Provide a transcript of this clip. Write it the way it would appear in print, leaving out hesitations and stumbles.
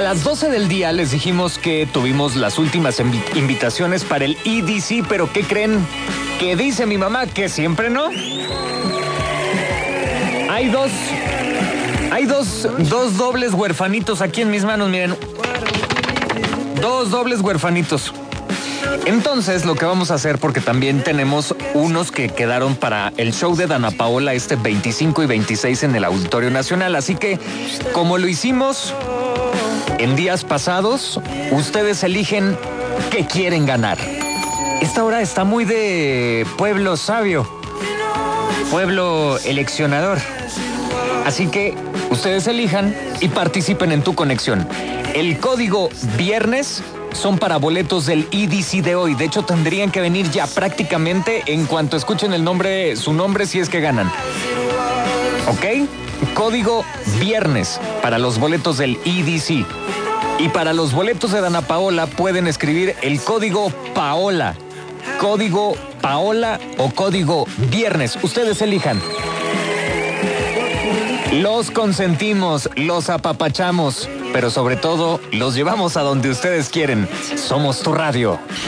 las 12 del día les dijimos que tuvimos las últimas invitaciones para el EDC, pero ¿qué creen? Que dice mi mamá que siempre no. Hay dos dobles huerfanitos aquí en mis manos, miren. Dos dobles huerfanitos. Entonces, lo que vamos a hacer, porque también tenemos unos que quedaron para el show de Dana Paola este 25 y 26 en el Auditorio Nacional. Así que, como lo hicimos en días pasados, ustedes eligen qué quieren ganar. Esta hora está muy de pueblo sabio, pueblo eleccionador. Así que ustedes elijan y participen en Tu Conexión. El código viernes son para boletos del EDC de hoy. De hecho, tendrían que venir ya prácticamente en cuanto escuchen su nombre, si es que ganan. ¿Ok? Código viernes para los boletos del EDC. Y para los boletos de Dana Paola pueden escribir el código Paola. Código Paola o código viernes. Ustedes elijan. Los consentimos, los apapachamos, pero sobre todo los llevamos a donde ustedes quieren. Somos tu radio.